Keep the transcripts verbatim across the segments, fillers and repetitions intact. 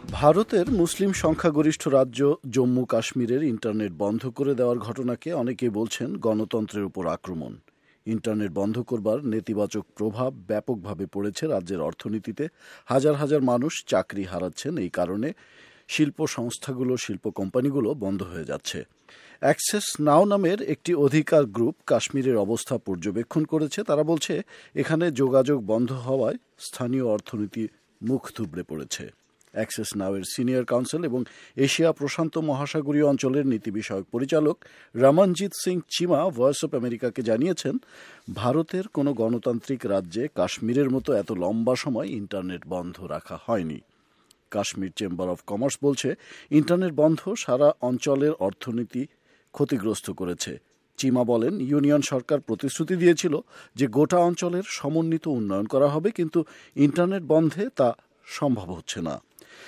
ভারতের মুসলিম সংখ্যাগরিষ্ঠ রাজ্য জম্মু কাশ্মীরের ইন্টারনেট বন্ধ করে দেওয়ার ঘটনাকে অনেকেই বলছেন গণতন্ত্রের উপর আক্রমণ। ইন্টারনেট বন্ধ করবার নেতিবাচক প্রভাব ব্যাপকভাবে পড়েছে রাজ্যের অর্থনীতিতে। হাজার হাজার মানুষ চাকরি হারাচ্ছেন। এই কারণে শিল্প সংস্থাগুলো শিল্প কোম্পানিগুলো বন্ধ হয়ে যাচ্ছে। অ্যাক্সেস নাও নামের একটি অধিকার গ্রুপ কাশ্মীরের অবস্থা পর্যবেক্ষণ করেছে। তারা বলছে এখানে যোগাযোগ বন্ধ হওয়ায় স্থানীয় অর্থনীতি মুখ থুবড়ে পড়েছে। অ্যাক্সেস নাওয়ের সিনিয়র কাউন্সিল এবং এশিয়া প্রশান্ত মহাসাগরীয় অঞ্চলের নীতি বিষয়ক পরিচালক রমনজিৎ সিং চিমা ভয়েস অব আমেরিকাকে জানিয়েছেন, ভারতের কোনো গণতান্ত্রিক রাজ্যে কাশ্মীরের মতো এত লম্বা সময় ইন্টারনেট বন্ধ রাখা হয়নি। কাশ্মীর চেম্বার অব কমার্স বলছে, ইন্টারনেট বন্ধ সারা অঞ্চলের অর্থনীতি ক্ষতিগ্রস্ত করেছে। চিমা বলেন, ইউনিয়ন সরকার প্রতিশ্রুতি দিয়েছিল যে গোটা অঞ্চলের সমন্বিত উন্নয়ন করা হবে, কিন্তু ইন্টারনেট বন্ধে তা সম্ভব হচ্ছে না।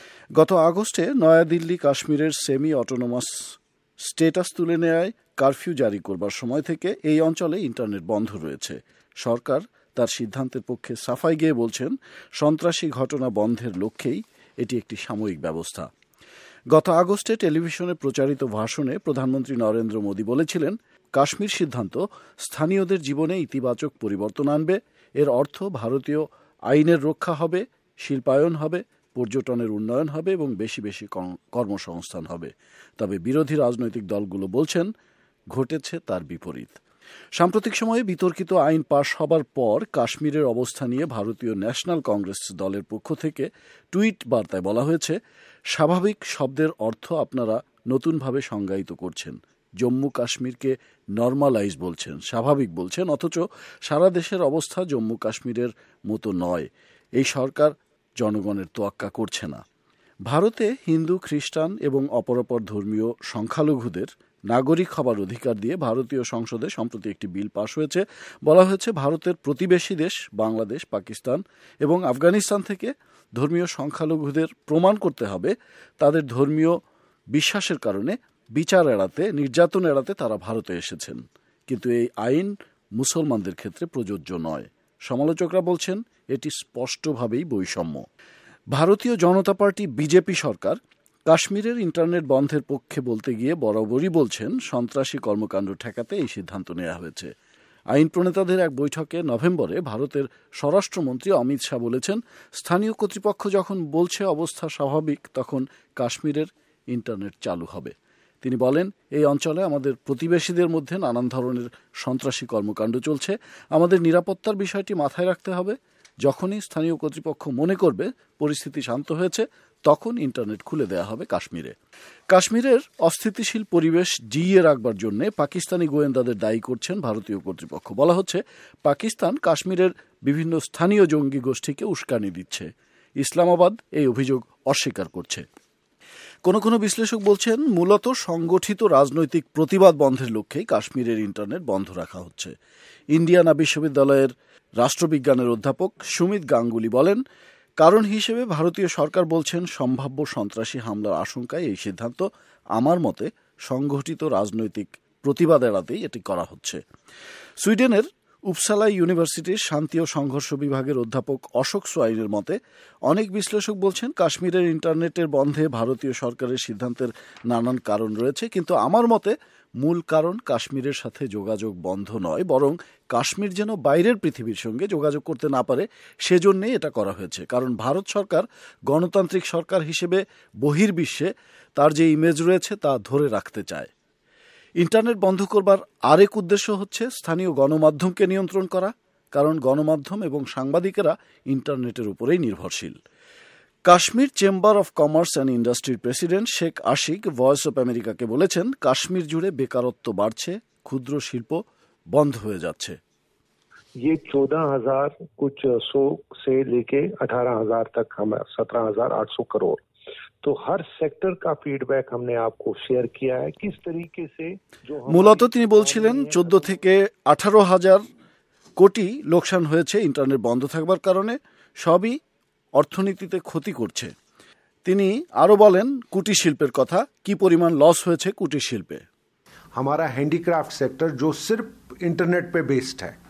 গত আগস্টে নয়াদিল্লি কাশ্মীরের সেমি অটোনোমাস স্টেটাস তুলে নেয় কারফিউ জারি করবার সময় থেকে এই অঞ্চলে ইন্টারনেট বন্ধ রয়েছে। সরকার তার সিদ্ধান্তের পক্ষে সাফাই গেয়ে বলছেন, সন্ত্রাসী ঘটনা বন্ধের লক্ষ্যেই এটি একটি সাময়িক ব্যবস্থা। গত আগস্টে টেলিভিশনে প্রচারিত ভাষণে প্রধানমন্ত্রী নরেন্দ্র মোদী বলেছিলেন, কাশ্মীর সিদ্ধান্ত স্থানীয়দের জীবনে ইতিবাচক পরিবর্তন আনবে। এর অর্থ ভারতীয় আইনের রক্ষা হবে, শিল্পায়ন হবে, পর্যটনের উন্নয়ন হবে এবং বেশি বেশি কর্মসংস্থান হবে। তবে বিরোধী রাজনৈতিক দলগুলো বলছেন, ঘটেছে তার বিপরীত। সাম্প্রতিক সময়ে বিতর্কিত আইন পাশ হবার পর কাশ্মীরের অবস্থা নিয়ে ভারতীয় ন্যাশনাল কংগ্রেস দলের পক্ষ থেকে টুইট বার্তায় বলা হয়েছে, স্বাভাবিক শব্দের অর্থ আপনারা নতুনভাবে সংজ্ঞায়িত করছেন। জম্মু কাশ্মীরকে নর্মালাইজ বলছেন, স্বাভাবিক বলছেন, অথচ সারা দেশের অবস্থা জম্মু কাশ্মীরের মতো নয়। এই সরকার জনগণের তোয়াক্কা করছে না। ভারতে হিন্দু, খ্রিস্টান এবং অপরাপর ধর্মীয় সংখ্যালঘুদের নাগরিক হবার অধিকার দিয়ে ভারতীয় সংসদে সম্প্রতি একটি বিল পাশ হয়েছে। বলা হয়েছে, ভারতের প্রতিবেশী দেশ বাংলাদেশ, পাকিস্তান এবং আফগানিস্তান থেকে ধর্মীয় সংখ্যালঘুদের প্রমাণ করতে হবে তাদের ধর্মীয় বিশ্বাসের কারণে বিচার এড়াতে, নির্যাতন এড়াতে তারা ভারতে এসেছেন। কিন্তু এই আইন মুসলমানদের ক্ষেত্রে প্রযোজ্য নয়। সমালোচকরা বলছেন, এটি স্পষ্টভাবেই বৈষম্য। ভারতীয় জনতা পার্টি বিজেপি সরকার কাশ্মীরের ইন্টারনেট বন্ধের পক্ষে বলতে গিয়ে বরাবরই বলছেন, সন্ত্রাসী কর্মকাণ্ড ঠেকাতে এই সিদ্ধান্ত নেওয়া হয়েছে। আইন প্রণেতাদের এক বৈঠকে নভেম্বরে ভারতের স্বরাষ্ট্রমন্ত্রী অমিত শাহ বলেছেন, স্থানীয় কর্তৃপক্ষ যখন বলছে অবস্থা স্বাভাবিক, তখন কাশ্মীরের ইন্টারনেট চালু হবে। তিনি বলেন, এই অঞ্চলে আমাদের প্রতিবেশীদের মধ্যে নানান ধরনের সন্ত্রাসী কর্মকাণ্ড চলছে। আমাদের নিরাপত্তার বিষয়টি মাথায় রাখতে হবে। যখনই স্থানীয় কর্তৃপক্ষ মনে করবে পরিস্থিতি শান্ত হয়েছে, তখন ইন্টারনেট খুলে দেওয়া হবে কাশ্মীরে। কাশ্মীরের অস্থিতিশীল পরিবেশ জিইয়ে রাখবার জন্য পাকিস্তানি গোয়েন্দাদের দায়ী করছেন ভারতীয় কর্তৃপক্ষ। বলা হচ্ছে, পাকিস্তান কাশ্মীরের বিভিন্ন স্থানীয় জঙ্গি গোষ্ঠীকে উস্কানি দিচ্ছে। ইসলামাবাদ এই অভিযোগ অস্বীকার করছে। কোনো কোনো বিশ্লেষক বলছেন, মূলত সংগঠিত রাজনৈতিক প্রতিবাদ বন্ধের লক্ষ্যেই কাশ্মীরের ইন্টারনেট বন্ধ রাখা হচ্ছে। ইন্ডিয়ানা বিশ্ববিদ্যালয়ের রাষ্ট্রবিজ্ঞানের অধ্যাপক সুমিত গাঙ্গুলি বলেন, কারণ হিসেবে ভারতীয় সরকার বলছেন, সম্ভাব্য সন্ত্রাসী হামলার আশঙ্কায় এই সিদ্ধান্ত। আমার মতে সংগঠিত রাজনৈতিক প্রতিবাদ এড়াতেই এটি করা হচ্ছে। সুইডেনের উপসালা ইউনিভার্সিটির শান্তি ও সংঘর্ষ বিভাগের অধ্যাপক অশোক সোয়াইনের মতে, অনেক বিশ্লেষক বলছেন, কাশ্মীরের ইন্টারনেটের বন্ধে ভারতীয় সরকারের সিদ্ধান্তের নানান কারণ রয়েছে, কিন্তু আমার মতে মূল কারণ কাশ্মীরের সাথে যোগাযোগ বন্ধ নয়, বরং কাশ্মীর যেন বাইরের পৃথিবীর সঙ্গে যোগাযোগ করতে না পারে, সেজন্যই এটা করা হয়েছে। কারণ ভারত সরকার গণতান্ত্রিক সরকার হিসেবে বহির্বিশ্বে তার যে ইমেজ রয়েছে তা ধরে রাখতে চায়। ইন্টারনেট বন্ধ করবার আরেক উদ্দেশ্য হচ্ছে স্থানীয় গণমাধ্যমকে নিয়ন্ত্রণ করা, কারণ গণমাধ্যম এবং সাংবাদিকেরা ইন্টারনেটের উপরেই নির্ভরশীল। Kashmir chamber of commerce and ইন্ডাস্ট্রির president Sheikh Ashiq voice of আমেরিকাকে বলেছেন, কাশ্মীর জুড়ে বেকারত্ব বাড়ছে, ক্ষুদ্র শিল্প বন্ধ হয়ে যাচ্ছে। ये चौदह हजार कुछ सौ से लेके अठारह हजार तक हम सत्रह हजार आठ सौ करोड़ तो हर सेक्टर का फीडबैक हमने आपको शेयर किया है। किस तरीके से जो মূলত তিনি বলছিলেন, চোদ্দ থেকে আঠারো হাজার কোটি লোকসান হয়েছে ইন্টারনেট বন্ধ থাকবার কারণে, সবই অর্থনীতিতে ক্ষতি করছে। তিনি আরো বলেন, কুটির শিল্পের কথা, কি পরিমাণ লস হয়েছে কুটির শিল্পে। हमारा हैंडीक्राफ्ट सेक्टर जो सिर्फ इंटरनेट पे बेस्ड है,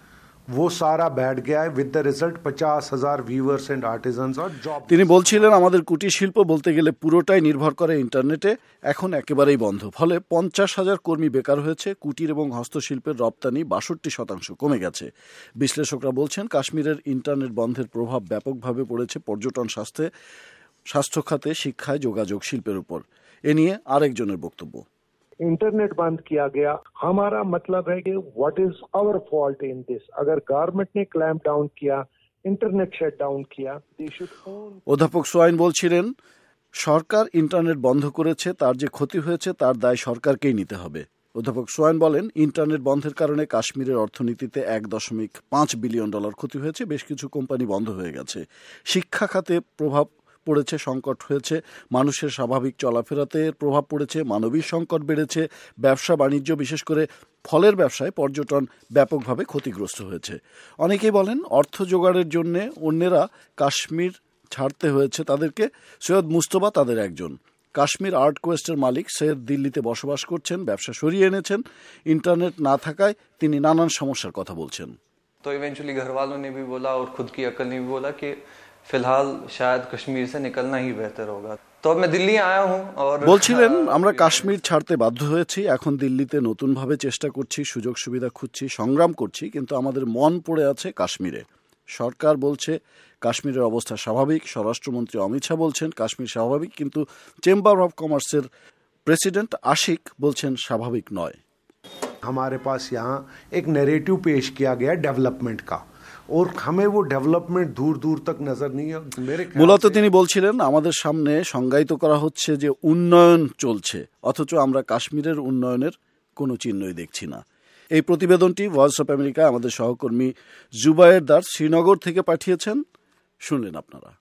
वो सारा बैठ गया है विद द रिजल्ट पचास हजार व्यूअर्स एंड आर्टिजन्स और जॉब। তিনি বলছিলেন আমাদের কুটির শিল্প বলতে গেলে পুরোটাই নির্ভর করে ইন্টারনেটে, এখন একেবারেই বন্ধ। ফলে পঞ্চাশ হাজার কর্মী বেকার হয়েছে, কুটির এবং হস্তশিল্পের রপ্তানি বাষট্টি শতাংশ কমে গেছে। বিশ্লেষকরা বলছেন কাশ্মীরের ইন্টারনেট বন্ধের প্রভাব ব্যাপকভাবে পড়েছে পর্যটন, স্বাস্থ্যে স্বাস্থ্য খাতে, শিক্ষায়, যোগাযোগ শিল্পের উপর। এ নিয়ে আরেকজনের বক্তব্য। इंटरनेट बंद किया गया, हमारा मतलब है कि what is our fault in this. अगर गवर्नमेंट ने क्लैम्प डाउन किया, इंटरनेट शट डाउन किया, दे शुड ओन। অধ্যাপক সোয়াইন বলছিলেন সরকার ইন্টারনেট বন্ধ করেছে, তার যে ক্ষতি হয়েছে তার দায় সরকারকেই নিতে হবে। অধ্যাপক সোয়াইন বলেন ইন্টারনেট বন্ধের কারণে কাশ্মীরের অর্থনীতিতে এক দশমিক পাঁচ বিলিয়ন ডলার ক্ষতি হয়েছে, বেশ কিছু কোম্পানি বন্ধ হয়ে গেছে। শিক্ষা খাতে প্রভাব পড়েছে, সংকট হয়েছে, মানুষের স্বাভাবিক চলাফেরাতে প্রভাব পড়েছে, মানবিক সংকট বেড়েছে, ব্যবসা বাণিজ্য বিশেষ করে ফলের ব্যবসায়, পর্যটন ব্যাপকভাবে ক্ষতিগ্রস্ত হয়েছে। অনেকেই বলেন অর্থ জোগাড়ের জন্য অন্যেরা কাশ্মীর ছাড়তে হয়েছে তাদেরকে। সৈয়দ মুস্তফা তাদের একজন। কাশ্মীর আর্ট কোয়েস্টের মালিক সৈয়দ দিল্লিতে বসবাস করছেন, ব্যবসা সরিয়ে এনেছেন। ইন্টারনেট না থাকায় তিনি নানান সমস্যার কথা বলছেন। তো ইভেন্চুয়ালি घर वालों ने भी बोला और खुद की अकल ने भी बोला कि फिलहाल शायद कश्मीर से निकलना ही बेहतर होगा। तो अब मैं दिल्ली आया हूं और বলছিলেন আমরা কাশ্মীর ছাড়তে বাধ্য হয়েছি, এখন দিল্লিতে নতুনভাবে চেষ্টা করছি, সুযোগ সুবিধা খুঁজছি, সংগ্রাম করছি, কিন্তু আমাদের মন পড়ে আছে কাশ্মীরে। সরকার বলছে কাশ্মীরের অবস্থা স্বাভাবিক, স্বরাষ্ট্রমন্ত্রী অমিত শাহ বলছেন কাশ্মীর স্বাভাবিক, কিন্তু চেম্বার অব কমার্সের প্রেসিডেন্ট আশিক বলছেন স্বাভাবিক নয়। हमारे पास यहाँ एक नैरेटिव पेश किया गया डेवलपमेंट का और हमें वो डेवलपमेंट दूर दूर तक नजर नहीं है। मेरे মূলত তিনি বলছিলেন আমাদের সামনে সংজ্ঞায়িত করা হচ্ছে যে উন্নয়ন চলছে, অথচ আমরা কাশ্মীরের উন্নয়নের কোনো চিহ্নই দেখছি না। এই প্রতিবেদনটি ভয়েস অফ আমেরিকা আমাদের সহকর্মী জুবায়ের দার শ্রীনগর থেকে পাঠিয়েছেন, শুনলেন আপনারা।